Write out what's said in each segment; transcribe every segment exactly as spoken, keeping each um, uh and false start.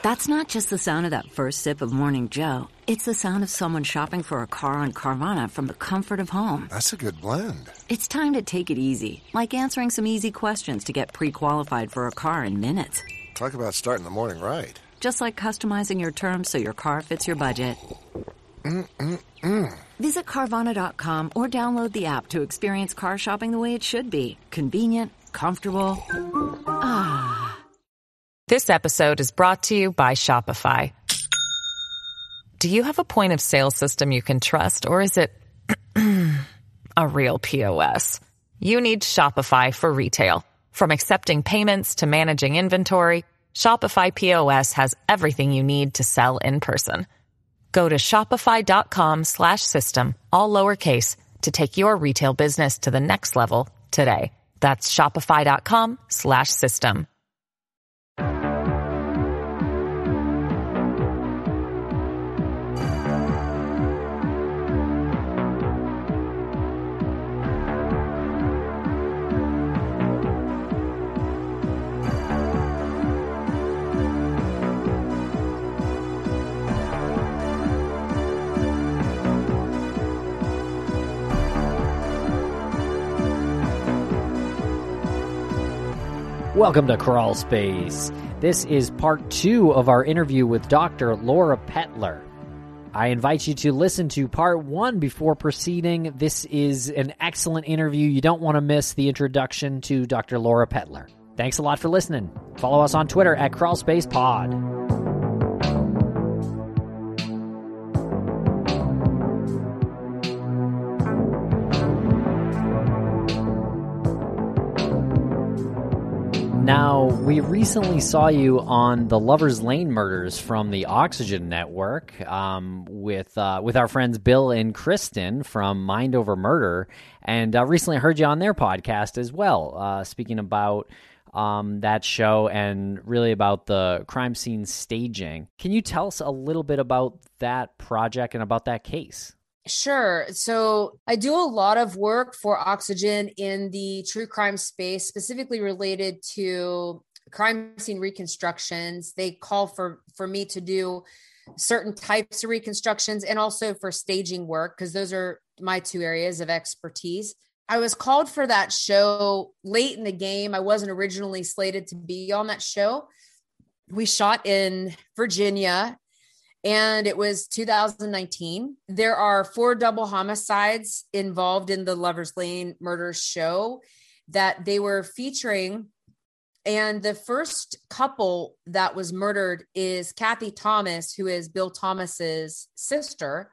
That's not just the sound of that first sip of Morning Joe. It's the sound of someone shopping for a car on Carvana from the comfort of home. That's a good blend. It's time to take it easy, like answering some easy questions to get pre-qualified for a car in minutes. Talk about starting the morning right. Just like customizing your terms so your car fits your budget. Mm-mm-mm. Visit Carvana dot com or download the app to experience car shopping the way it should be. Convenient, comfortable. Ah. This episode is brought to you by Shopify. Do you have a point of sale system you can trust, or is it a real P O S? You need Shopify for retail. From accepting payments to managing inventory, Shopify P O S has everything you need to sell in person. Go to shopify.com slash system, all lowercase, to take your retail business to the next level today. That's shopify.com slash system. Welcome to Crawl Space. This is part two of our interview with Doctor Laura Pettler. I invite you to listen to part one before proceeding. This is an excellent interview. You don't want to miss the introduction to Doctor Laura Pettler. Thanks a lot for listening. Follow us on Twitter at CrawlSpacePod. Now, we recently saw you on the Lover's Lane murders from the Oxygen Network um, with uh, with our friends Bill and Kristen from Mind Over Murder, and uh, recently heard you on their podcast as well, uh, speaking about um, that show and really about the crime scene staging. Can you tell us a little bit about that project and about that case? Sure. So I do a lot of work for Oxygen in the true crime space, specifically related to crime scene reconstructions. They call for, for me to do certain types of reconstructions and also for staging work, because those are my two areas of expertise. I was called for that show late in the game. I wasn't originally slated to be on that show. We shot in Virginia, and it was two thousand nineteen. There are four double homicides involved in the Lover's Lane murders show that they were featuring. And the first couple that was murdered is Kathy Thomas, who is Bill Thomas's sister,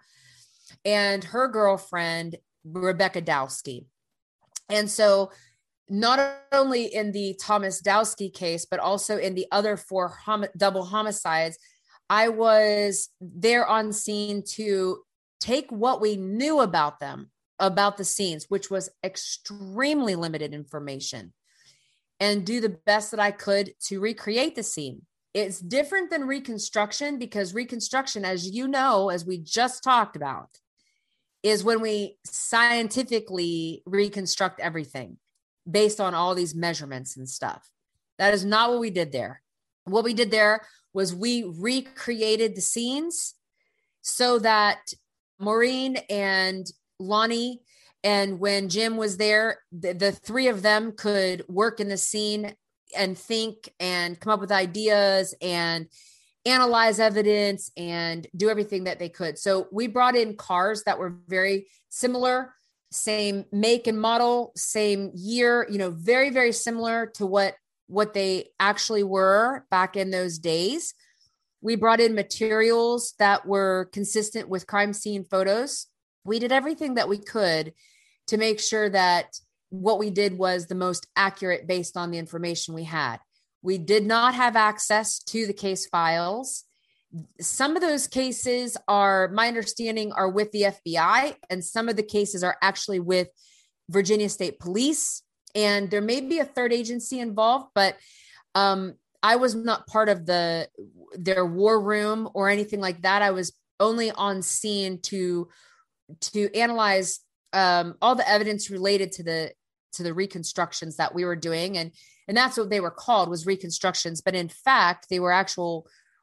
and her girlfriend, Rebecca Dowski. And so not only in the Thomas Dowski case, but also in the other four hom- double homicides, I was there on scene to take what we knew about them, about the scenes, which was extremely limited information, and do the best that I could to recreate the scene. It's different than reconstruction, because reconstruction, as you know, as we just talked about, is when we scientifically reconstruct everything based on all these measurements and stuff. That is not what we did there. What we did there was we recreated the scenes so that Maureen and Lonnie, and when Jim was there, the, the three of them could work in the scene and think and come up with ideas and analyze evidence and do everything that they could. So we brought in cars that were very similar, same make and model, same year, you know, very, very similar to what what they actually were back in those days. We brought in materials that were consistent with crime scene photos. We did everything that we could to make sure that what we did was the most accurate based on the information we had. We did not have access to the case files. Some of those cases are, my understanding, are with the F B I, and some of the cases are actually with Virginia State Police. And there may be a third agency involved, but um, I was not part of the their war room or anything like that. I was only on scene to to analyze um, all the evidence related to the to the reconstructions that we were doing, and and that's what they were called, was reconstructions. But in fact, they were actual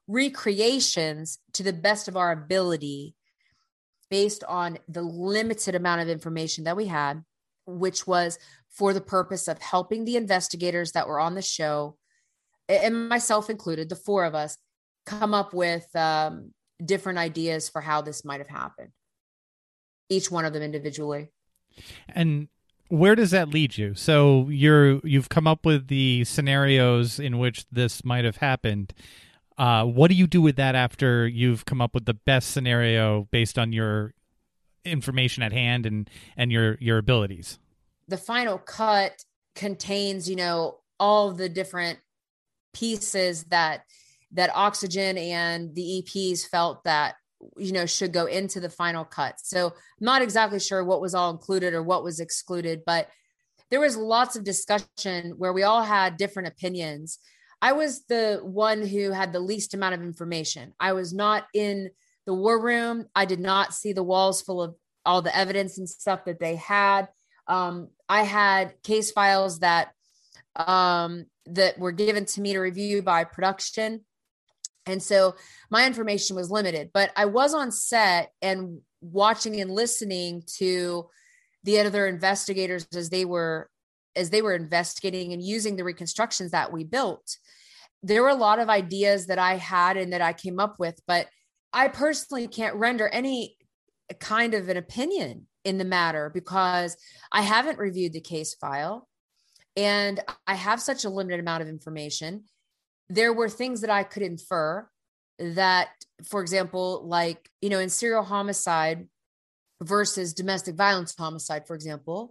recreations to the best of our ability based on the limited amount of information that we had, which was for the purpose of helping the investigators that were on the show, and myself included, the four of us, come up with um, different ideas for how this might have happened, each one of them individually. And where does that lead you? So you're, you've come up with the scenarios in which this might have happened. Uh, what do you do with that after you've come up with the best scenario based on your information at hand and, and your, your abilities? The final cut contains, you know, all the different pieces that, that Oxygen and the E Ps felt that, you know, should go into the final cut. So I'm not exactly sure what was all included or what was excluded, but there was lots of discussion where we all had different opinions. I was the one who had the least amount of information. I was not in the war room. I did not see the walls full of all the evidence and stuff that they had. Um, I had case files that, um, that were given to me to review by production. And so my information was limited, but I was on set and watching and listening to the other investigators as they were, as they were investigating and using the reconstructions that we built. There were a lot of ideas that I had and that I came up with, but I personally can't render any kind of an opinion in the matter because I haven't reviewed the case file and I have such a limited amount of information. There were things that I could infer that, for example, like, you know, in serial homicide versus domestic violence homicide, for example,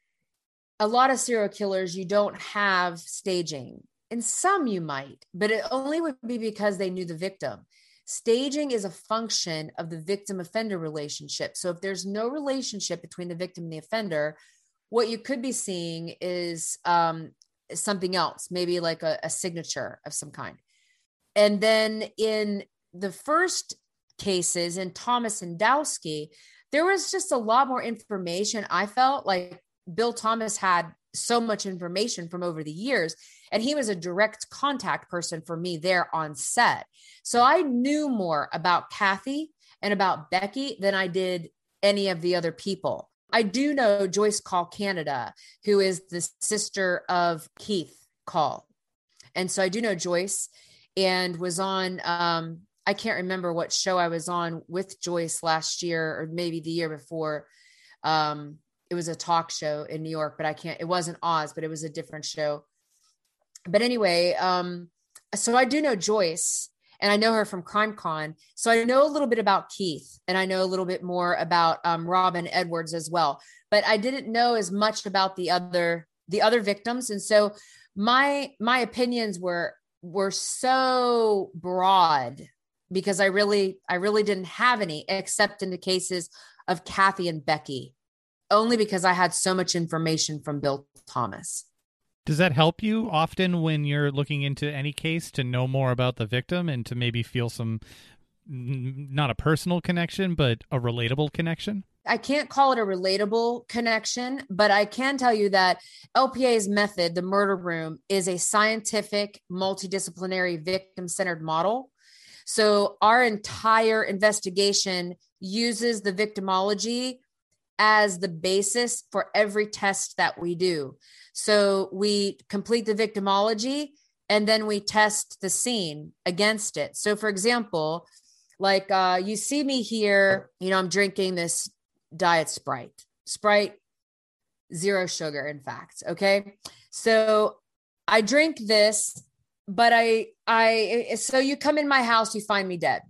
a lot of serial killers, you don't have staging. In some you might, but it only would be because they knew the victim. Staging is a function of the victim-offender relationship. So if there's no relationship between the victim and the offender, what you could be seeing is um, something else, maybe like a, a signature of some kind. And then in the first cases, in Thomas and Dowski, there was just a lot more information. I felt like Bill Thomas had so much information from over the years, and he was a direct contact person for me there on set. So I knew more about Kathy and about Becky than I did any of the other people. I do know Joyce Call Canada, who is the sister of Keith Call. And so I do know Joyce and was on, um, I can't remember what show I was on with Joyce last year or maybe the year before. Um, it was a talk show in New York, but I can't, it wasn't Oz, but it was a different show. But anyway, um, so I do know Joyce and I know her from CrimeCon. So I know a little bit about Keith and I know a little bit more about um, Robin Edwards as well, but I didn't know as much about the other, the other victims. And so my, my opinions were, were so broad because I really, I really didn't have any, except in the cases of Kathy and Becky, only because I had so much information from Bill Thomas. Does that help you often when you're looking into any case to know more about the victim and to maybe feel some, not a personal connection, but a relatable connection? I can't call it a relatable connection, but I can tell you that L P A's method, the murder room, is a scientific, multidisciplinary, victim-centered model. So our entire investigation uses the victimology as the basis for every test that we do. So we complete the victimology and then we test the scene against it. So for example, like uh, you see me here, you know, I'm drinking this Diet Sprite, Sprite, zero sugar, in fact. Okay. So I drink this, but I, I, so you come in my house, you find me dead.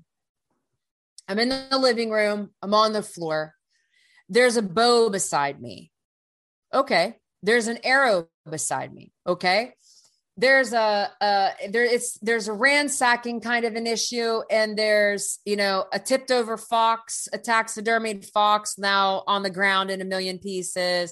I'm in the living room. I'm on the floor. There's a bow beside me. Okay. There's an arrow beside me. Okay. There's a, uh, there it's, there's a ransacking kind of an issue. And there's, you know, a tipped over fox, a taxidermied fox now on the ground in a million pieces.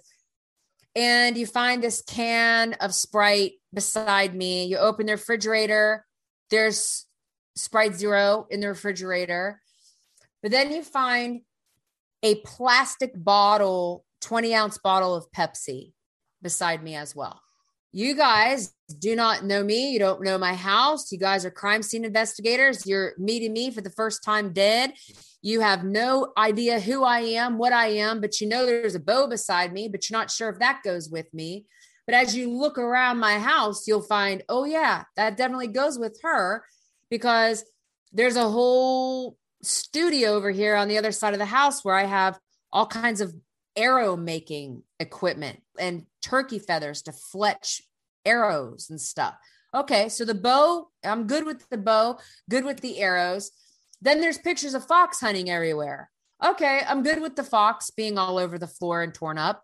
And you find this can of Sprite beside me. You open the refrigerator. There's Sprite Zero in the refrigerator. But then you find a plastic bottle, twenty ounce bottle of Pepsi beside me as well. you guys do not know me. You don't know my house. You guys are crime scene investigators. You're meeting me for the first time dead. You have no idea who I am, what I am, but you know there's a bow beside me, but you're not sure if that goes with me. But as you look around my house, you'll find, oh yeah, that definitely goes with her, because there's a whole studio over here on the other side of the house where I have all kinds of arrow making equipment and turkey feathers to fletch arrows and stuff. Okay, so the bow, I'm good with the bow, good with the arrows. Then there's pictures of fox hunting everywhere. Okay, I'm good with the fox being all over the floor and torn up.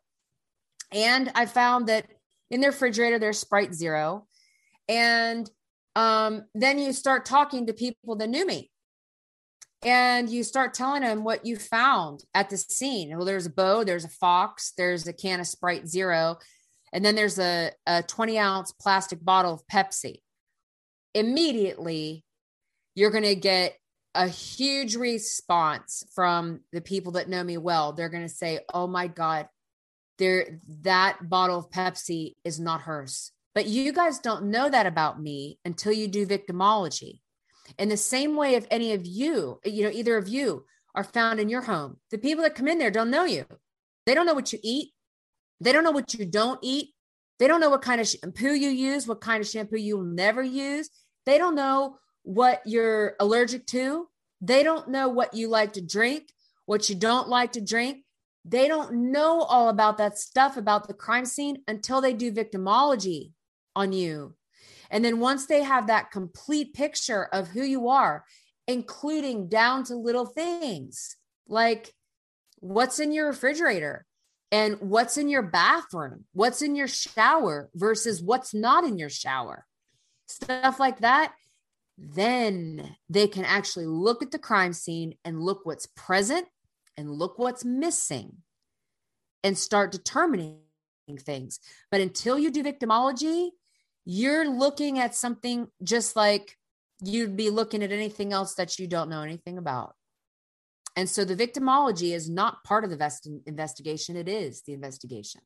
And I found that in the refrigerator, there's Sprite Zero. And um, then you start talking to people that knew me. And you start telling them what you found at the scene. Well, there's a bow, there's a fox, there's a can of Sprite Zero, and then there's a, a twenty ounce plastic bottle of Pepsi. Immediately, you're going to get a huge response from the people that know me well. They're going to say, oh my God, there, that bottle of Pepsi is not hers. But you guys don't know that about me until you do victimology. In the same way, if any of you, you know, either of you are found in your home, the people that come in there don't know you. They don't know what you eat. They don't know what you don't eat. They don't know what kind of shampoo you use, what kind of shampoo you will never use. They don't know what you're allergic to. They don't know what you like to drink, what you don't like to drink. They don't know all about that stuff about the crime scene until they do victimology on you. And then once they have that complete picture of who you are, including down to little things like what's in your refrigerator and what's in your bathroom, what's in your shower versus what's not in your shower, stuff like that, then they can actually look at the crime scene and look what's present and look what's missing and start determining things. But until you do victimology, you're looking at something just like you'd be looking at anything else that you don't know anything about. And so the victimology is not part of the vest- investigation. It is the investigation.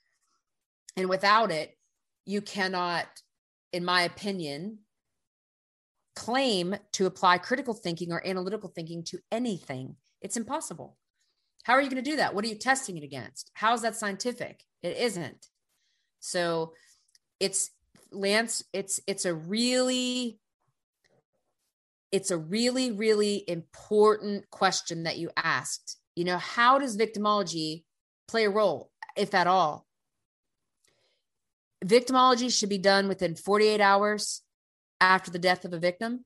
And without it, you cannot, in my opinion, claim to apply critical thinking or analytical thinking to anything. It's impossible. How are you going to do that? What are you testing it against? How is that scientific? It isn't. So it's, Lance, it's, it's a really, it's a really, really important question that you asked. You know, how does victimology play a role, if at all? Victimology should be done within forty-eight hours after the death of a victim.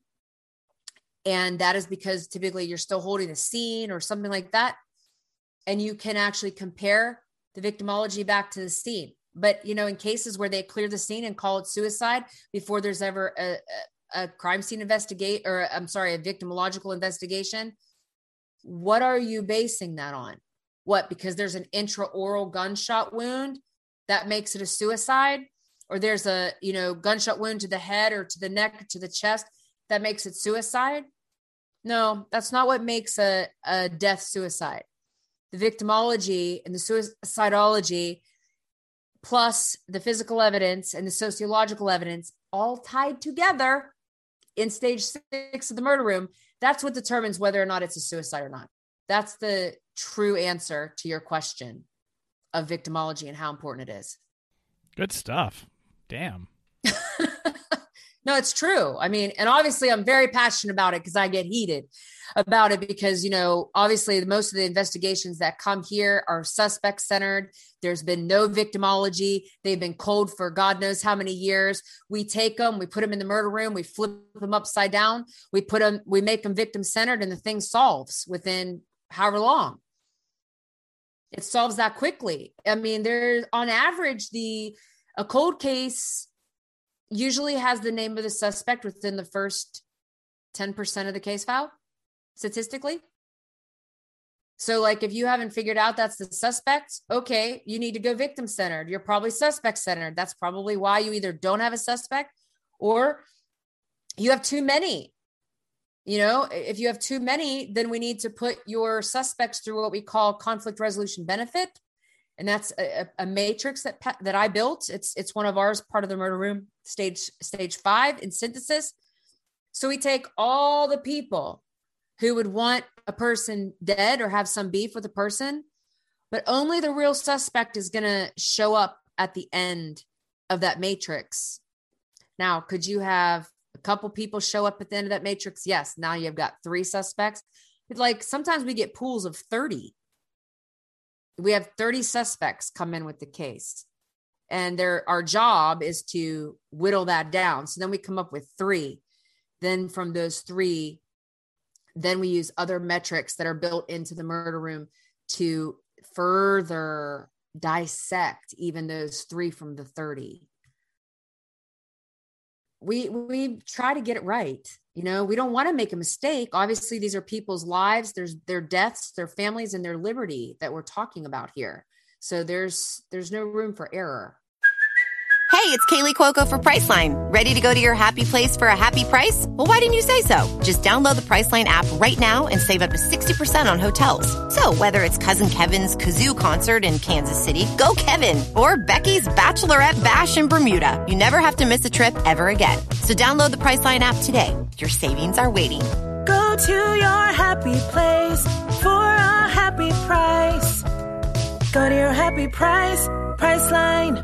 And that is because typically you're still holding a scene or something like that. And you can actually compare the victimology back to the scene. But, you know, in cases where they clear the scene and call it suicide before there's ever a, a, a crime scene investigate, or I'm sorry, a victimological investigation, what are you basing that on? What, because there's an intraoral gunshot wound that makes it a suicide? Or there's a, you know, gunshot wound to the head or to the neck or to the chest that makes it suicide? No, that's not what makes a, a death suicide. The victimology and the suicidology, plus the physical evidence and the sociological evidence, all tied together in stage six of the murder room, that's what determines whether or not it's a suicide or not. That's the true answer to your question of victimology and how important it is. Good stuff. Damn. No, it's true. I mean, and obviously I'm very passionate about it because I get heated about it because, you know, obviously most of the investigations that come here are suspect centered. There's been no victimology. They've been cold for God knows how many years. We take them, we put them in the murder room, we flip them upside down. We put them, we make them victim centered, and the thing solves within however long. It solves that quickly. I mean, there's on average, the, a cold case usually has the name of the suspect within the first ten percent of the case file, statistically. So like, if you haven't figured out that's the suspect, okay, you need to go victim centered. You're probably suspect centered. That's probably why you either don't have a suspect or you have too many. You know, if you have too many, then we need to put your suspects through what we call conflict resolution benefit. And that's a, a matrix that that I built. It's it's one of ours, part of the murder room, stage stage five in synthesis. So we take all the people who would want a person dead or have some beef with a person, but only the real suspect is going to show up at the end of that matrix. Now, could you have a couple people show up at the end of that matrix? Yes. Now you've got three suspects. But like sometimes we get pools of thirty. We have thirty suspects come in with the case, and their our job is to whittle that down. So then we come up with three. Then from those three, then we use other metrics that are built into the murder room to further dissect even those three from the thirty. We we try to get it right. You know, we don't want to make a mistake. Obviously, these are people's lives. There's their deaths, their families, and their liberty that we're talking about here. So there's there's no room for error. Hey, it's Kaylee Cuoco for Priceline. Ready to go to your happy place for a happy price? Well, why didn't you say so? Just download the Priceline app right now and save up to sixty percent on hotels. So whether it's Cousin Kevin's Kazoo Concert in Kansas City, go Kevin, or Becky's Bachelorette Bash in Bermuda, you never have to miss a trip ever again. So download the Priceline app today. Your savings are waiting. Go to your happy place for a happy price. Go to your happy price, Priceline.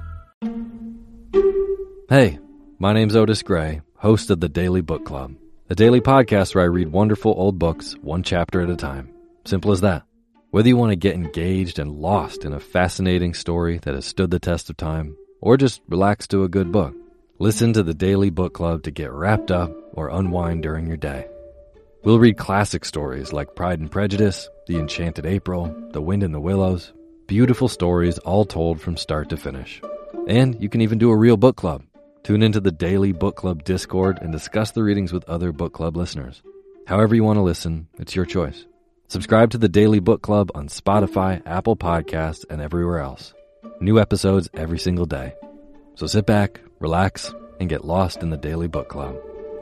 Hey, my name's Otis Gray, host of the Daily Book Club, a daily podcast where I read wonderful old books one chapter at a time. Simple as that. Whether you want to get engaged and lost in a fascinating story that has stood the test of time, or just relax to a good book, listen to the Daily Book Club to get wrapped up or unwind during your day. We'll read classic stories like Pride and Prejudice, The Enchanted April, The Wind in the Willows, beautiful stories all told from start to finish. And you can even do a real book club. Tune into the Daily Book Club Discord and discuss the readings with other book club listeners. However you want to listen, it's your choice. Subscribe to the Daily Book Club on Spotify, Apple Podcasts, and everywhere else. New episodes every single day. So sit back, relax, and get lost in the Daily Book Club.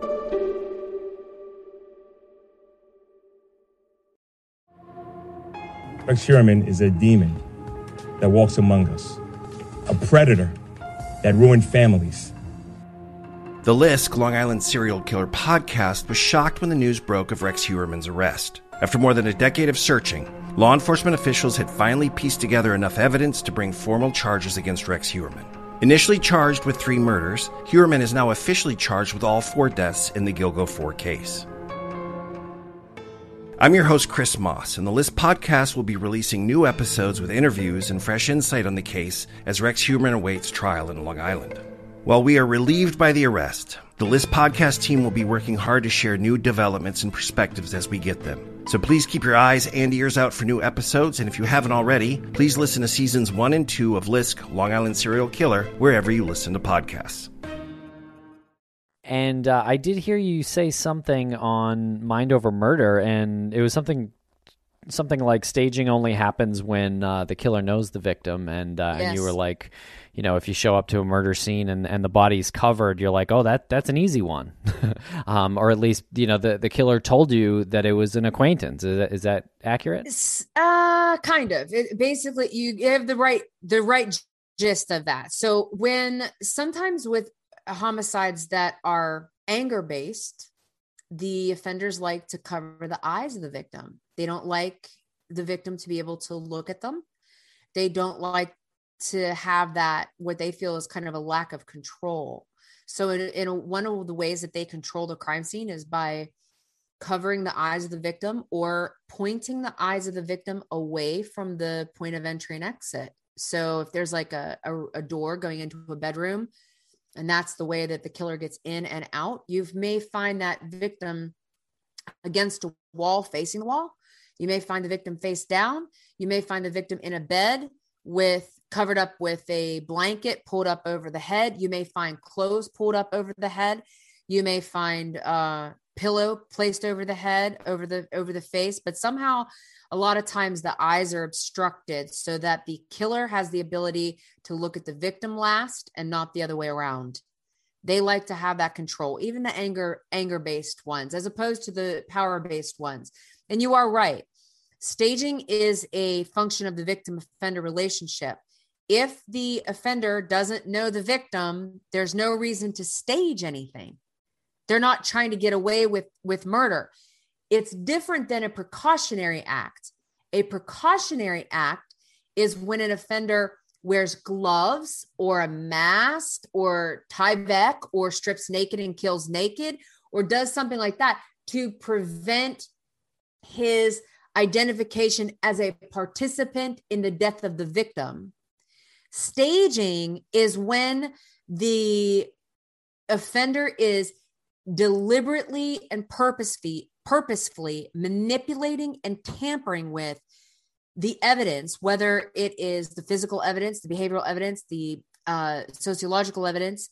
Rex Heuermann is a demon that walks among us, a predator that ruined families. The Lisk, Long Island serial killer podcast, was shocked when the news broke of Rex Heuermann's arrest. After more than a decade of searching, law enforcement officials had finally pieced together enough evidence to bring formal charges against Rex Heuermann. Initially charged with three murders, Heuermann is now officially charged with all four deaths in the Gilgo four case. I'm your host, Chris Moss, and the Lisk podcast will be releasing new episodes with interviews and fresh insight on the case as Rex Heuermann awaits trial in Long Island. While we are relieved by the arrest, the Lisk podcast team will be working hard to share new developments and perspectives as we get them. So please keep your eyes and ears out for new episodes, and if you haven't already, please listen to seasons one and two of Lisk, Long Island Serial Killer, wherever you listen to podcasts. And uh, I did hear you say something on Mind Over Murder, and it was something something like staging only happens when uh, the killer knows the victim, and uh, yes. and you were like, you know, if you show up to a murder scene and, and the body's covered, you're like, oh, that that's an easy one. um, or at least, you know, the, the killer told you that it was an acquaintance. Is that, is that accurate? Uh, kind of. It, basically, you have the right the right gist of that. So when sometimes with homicides that are anger-based, the offenders like to cover the eyes of the victim. They don't like the victim to be able to look at them. They don't like to have that, what they feel is kind of a lack of control. So in, in a, one of the ways that they control the crime scene is by covering the eyes of the victim or pointing the eyes of the victim away from the point of entry and exit. So if there's like a, a, a door going into a bedroom, and that's the way that the killer gets in and out, you may find that victim against a wall facing the wall. You may find the victim face down. You may find the victim in a bed with covered up with a blanket pulled up over the head. You may find clothes pulled up over the head. You may find a pillow placed over the head, over the over the face, but somehow a lot of times the eyes are obstructed so that the killer has the ability to look at the victim last and not the other way around. They like to have that control, even the anger anger-based ones, as opposed to the power-based ones. And you are right. Staging is a function of the victim-offender relationship. if the offender doesn't know the victim, there's no reason to stage anything. They're not trying to get away with, with murder. It's different than a precautionary act. A precautionary act is when an offender wears gloves or a mask or Tyvek or strips naked and kills naked or does something like that to prevent his identification as a participant in the death of the victim. Staging is when the offender is deliberately and purposefully, purposefully manipulating and tampering with the evidence, whether it is the physical evidence, the behavioral evidence, the uh, sociological evidence,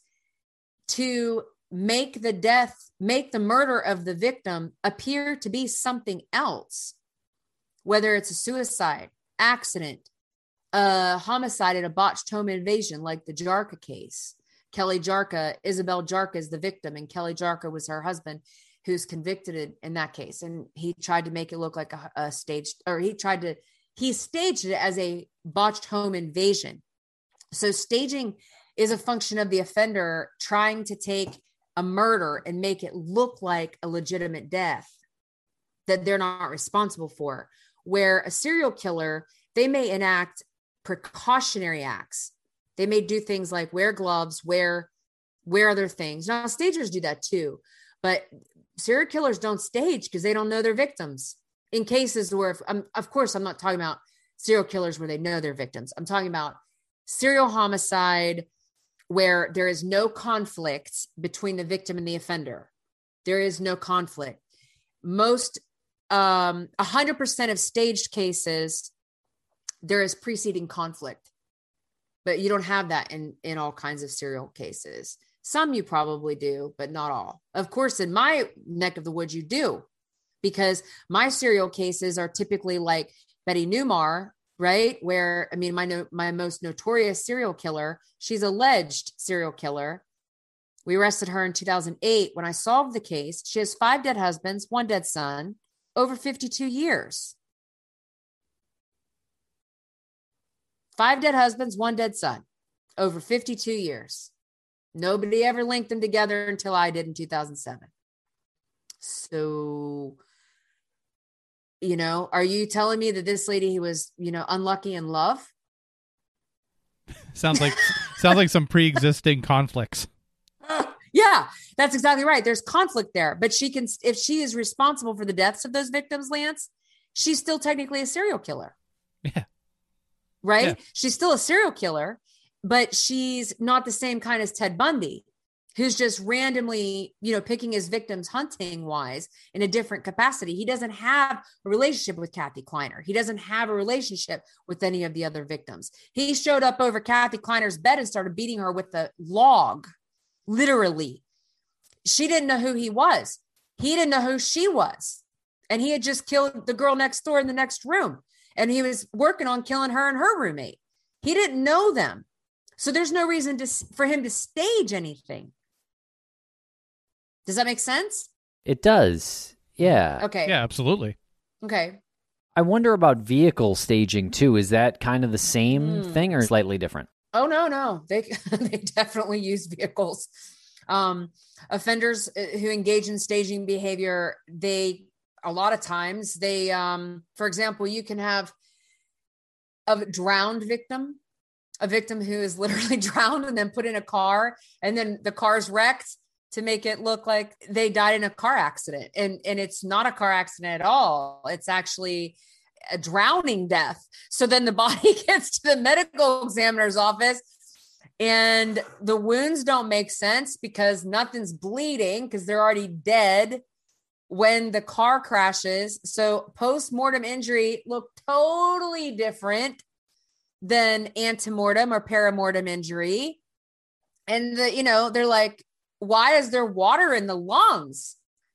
to make the death, make the murder of the victim appear to be something else, whether it's a suicide, accident, a homicide, and a botched home invasion, like the Jarka case. Kelly Jarka, Isabel Jarka is the victim, and Kelly Jarka was her husband, who's convicted in that case. And he tried to make it look like a, a staged, or he tried to, he staged it as a botched home invasion. So staging is a function of the offender trying to take a murder and make it look like a legitimate death that they're not responsible for. Where a serial killer, they may enact precautionary acts. They may do things like wear gloves, wear, wear other things. Now, stagers do that too, but serial killers don't stage because they don't know their victims. In cases where, if, um, of course, I'm not talking about serial killers where they know their victims. I'm talking about serial homicide where there is no conflict between the victim and the offender. There is no conflict. Most, um, one hundred percent of staged cases, there is preceding conflict. But you don't have that in, in all kinds of serial cases. Some you probably do, but not all. Of course, in my neck of the woods, you do, because my serial cases are typically like Betty Newmar, right? Where, I mean, my no, my most notorious serial killer, she's alleged serial killer. We arrested her in two thousand eight. When I solved the case, she has five dead husbands, one dead son, over fifty-two years. Five dead husbands, one dead son, over fifty-two years. Nobody ever linked them together until I did in two thousand seven. So, you know, are you telling me that this lady who was, you know, unlucky in love? Sounds like sounds like some pre-existing conflicts. Yeah, that's exactly right. There's conflict there, but she can, if she is responsible for the deaths of those victims, Lance, she's still technically a serial killer. Yeah. Right? Yeah. She's still a serial killer, but she's not the same kind as Ted Bundy, who's just randomly, you know, picking his victims hunting wise in a different capacity. He doesn't have a relationship with Kathy Kleiner. He doesn't have a relationship with any of the other victims. He showed up over Kathy Kleiner's bed and started beating her with the log, literally. She didn't know who he was. He didn't know who she was. And he had just killed the girl next door in the next room. And he was working on killing her and her roommate. He didn't know them. So there's no reason to, for him to stage anything. Does that make sense? It does. Yeah. Okay. Yeah, absolutely. Okay. I wonder about vehicle staging too. Is that kind of the same Mm. thing or slightly different? Oh, no, no. They, they definitely use vehicles. Um, offenders who engage in staging behavior, they, a lot of times they, um, for example, you can have a drowned victim, a victim who is literally drowned and then put in a car, and then the car's wrecked to make it look like they died in a car accident. And, and it's not a car accident at all. It's actually a drowning death. So then the body gets to the medical examiner's office and the wounds don't make sense because nothing's bleeding because they're already dead when the car crashes. So post-mortem injury looked totally different than antemortem or paramortem injury. And the, you know, they're like, why is there water in the lungs?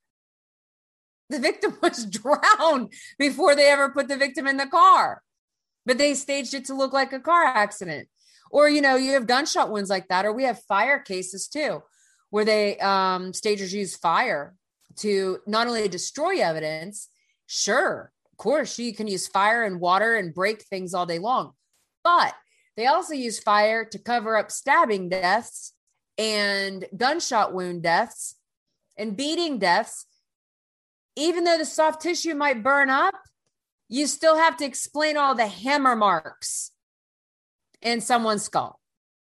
The victim was drowned before they ever put the victim in the car, but they staged it to look like a car accident. Or, you know, you have gunshot wounds like that, or we have fire cases too, where they, um, stagers use fire to not only destroy evidence. Sure, of course, you can use fire and water and break things all day long, but They also use fire to cover up stabbing deaths and gunshot wound deaths and beating deaths. Even though the soft tissue might burn up, you still have to explain all the hammer marks in someone's skull.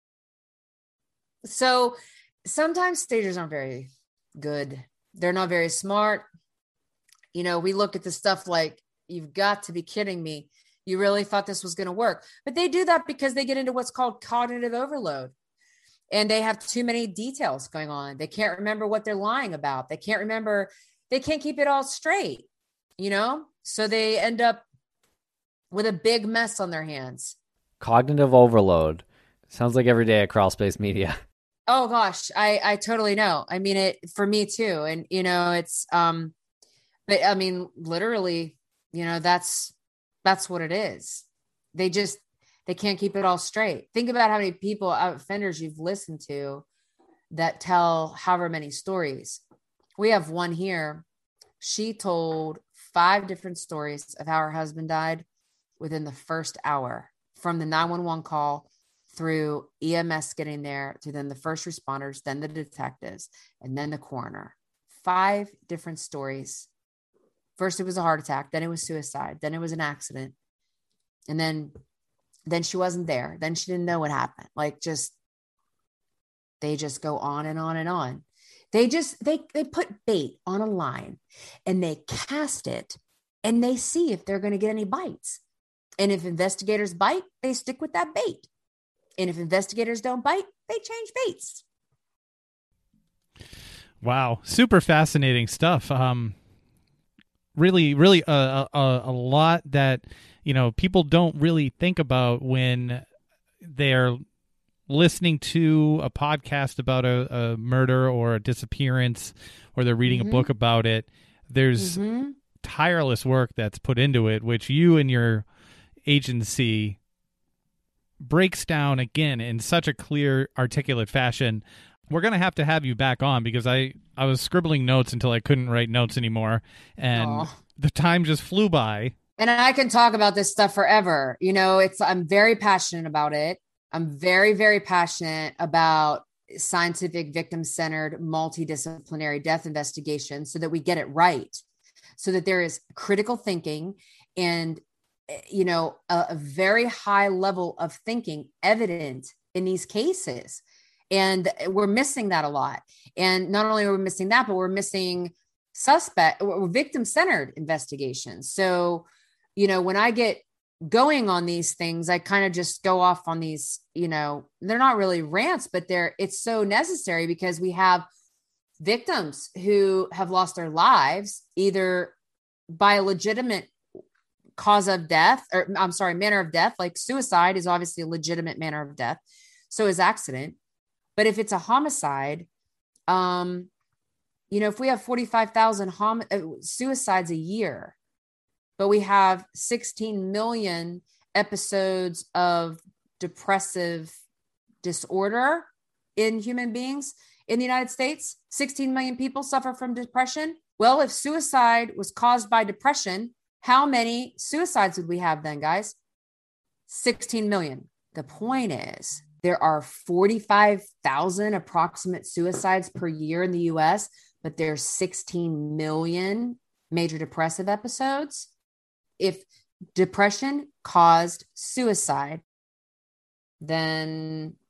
So sometimes stagers aren't very good. They're not very smart. You know, we look at the stuff like, you've got to be kidding me. You really thought this was going to work. But they do that because they get into what's called cognitive overload. And they have too many details going on. They can't remember what they're lying about. They can't remember, they can't keep it all straight, you know? So they end up with a big mess on their hands. Cognitive overload. Sounds like every day at Crawl Space Media. Oh gosh, I, I totally know. I mean, it for me too. And, you know, it's, um, but I mean, literally, you know, that's, that's what it is. They just, they can't keep it all straight. Think about how many people, offenders you've listened to that tell however many stories. We have one here. She told five different stories of how her husband died within the first hour, from the nine one one call through E M S getting there to then the first responders, then the detectives, and then the coroner. Five different stories. First, it was a heart attack. Then it was suicide. Then it was an accident. And then, then she wasn't there. Then she didn't know what happened. Like, just, they just go on and on and on. They just, they, they put bait on a line and they cast it and they see if they're going to get any bites. And if investigators bite, they stick with that bait. And if investigators don't bite, they change baits. Wow. Super fascinating stuff. Um, really, really a, a, a lot that, you know, people don't really think about when they're listening to a podcast about a, a murder or a disappearance, or they're reading mm-hmm. a book about it. There's mm-hmm. tireless work that's put into it, which you and your agency breaks down again in such a clear, articulate fashion. We're going to have to have you back on, because I, I was scribbling notes until I couldn't write notes anymore. And Aww. The time just flew by. And I can talk about this stuff forever. You know, it's, I'm very passionate about it. I'm very, very passionate about scientific, victim-centered, multidisciplinary death investigation, so that we get it right, so that there is critical thinking and, you know, a, a very high level of thinking evident in these cases. And we're missing that a lot. And not only are we missing that, but we're missing suspect or victim-centered investigations. So, you know, when I get going on these things, I kind of just go off on these, you know, they're not really rants, but they're, it's so necessary, because we have victims who have lost their lives either by a legitimate cause of death, or I'm sorry, manner of death. Like suicide is obviously a legitimate manner of death. So is accident. But if it's a homicide, um, you know, if we have forty-five thousand hom- suicides a year, but we have sixteen million episodes of depressive disorder in human beings in the United States, sixteen million people suffer from depression. Well, if suicide was caused by depression, how many suicides would we have then, guys? sixteen million. The point is, there are forty-five thousand approximate suicides per year in the U S, but there's sixteen million major depressive episodes. If depression caused suicide, then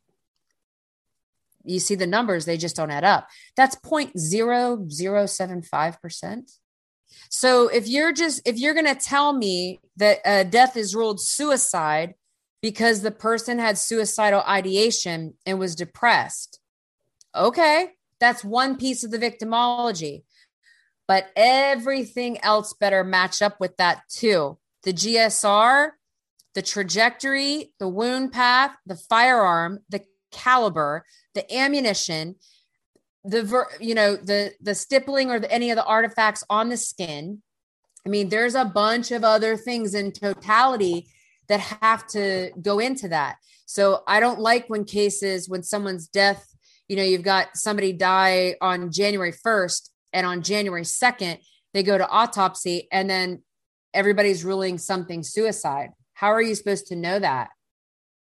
you see the numbers, they just don't add up. That's zero point zero zero seven five percent. So if you're just, if you're going to tell me that uh, death is ruled suicide because the person had suicidal ideation and was depressed, okay, that's one piece of the victimology. But everything else better match up with that too. The G S R, the trajectory, the wound path, the firearm, the caliber, the ammunition, the, ver- you know, the, the stippling or the, any of the artifacts on the skin. I mean, there's a bunch of other things in totality that have to go into that. So I don't like when cases, when someone's death, you know, you've got somebody die on January first and on January second, they go to autopsy and then everybody's ruling something suicide. How are you supposed to know that?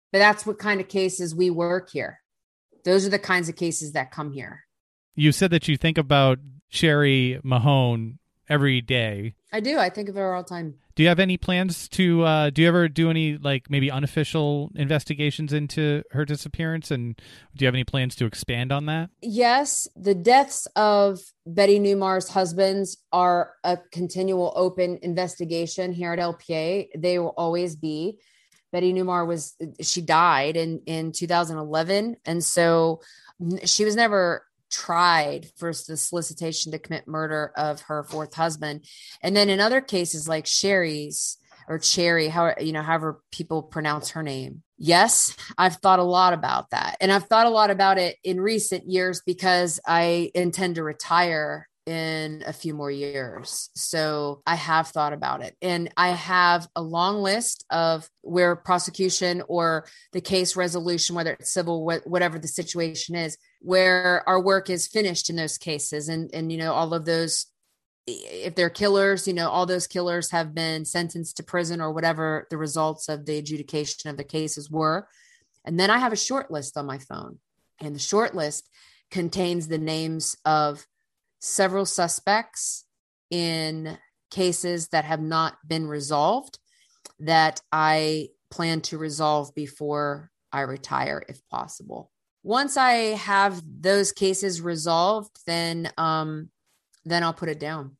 But that's what kind of cases we work here. Those are the kinds of cases that come here. You said that you think about Sherry Mahone every day. I do. I think of her all the time. Do you have any plans to, uh, do you ever do any, like, maybe unofficial investigations into her disappearance? And do you have any plans to expand on that? Yes. The deaths of Betty Newmar's husbands are a continual open investigation here at L P A. They will always be. Betty Newmar was, she died in, in two thousand eleven. And so she was never tried for the solicitation to commit murder of her fourth husband. And then in other cases like Sherry's or Cherry, how, you know, however people pronounce her name. Yes, I've thought a lot about that. And I've thought a lot about it in recent years because I intend to retire in a few more years. So I have thought about it. And I have a long list of where prosecution or the case resolution, whether it's civil, wh- whatever the situation is, where our work is finished in those cases. And, and, you know, all of those, if they're killers, you know, all those killers have been sentenced to prison or whatever the results of the adjudication of the cases were. And then I have a short list on my phone, and the short list contains the names of several suspects in cases that have not been resolved that I plan to resolve before I retire, if possible. Once I have those cases resolved, then, um, then I'll put it down.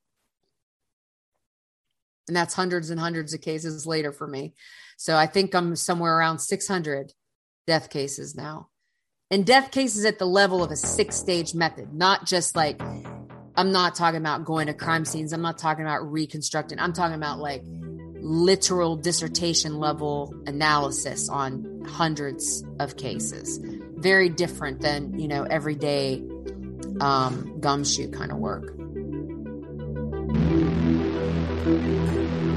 And that's hundreds and hundreds of cases later for me. So I think I'm somewhere around six hundred death cases now. And death cases at the level of a six-stage method, not just like, I'm not talking about going to crime scenes. I'm not talking about reconstructing. I'm talking about like literal dissertation level analysis on hundreds of cases. Very different than, you know, everyday um, gumshoe kind of work.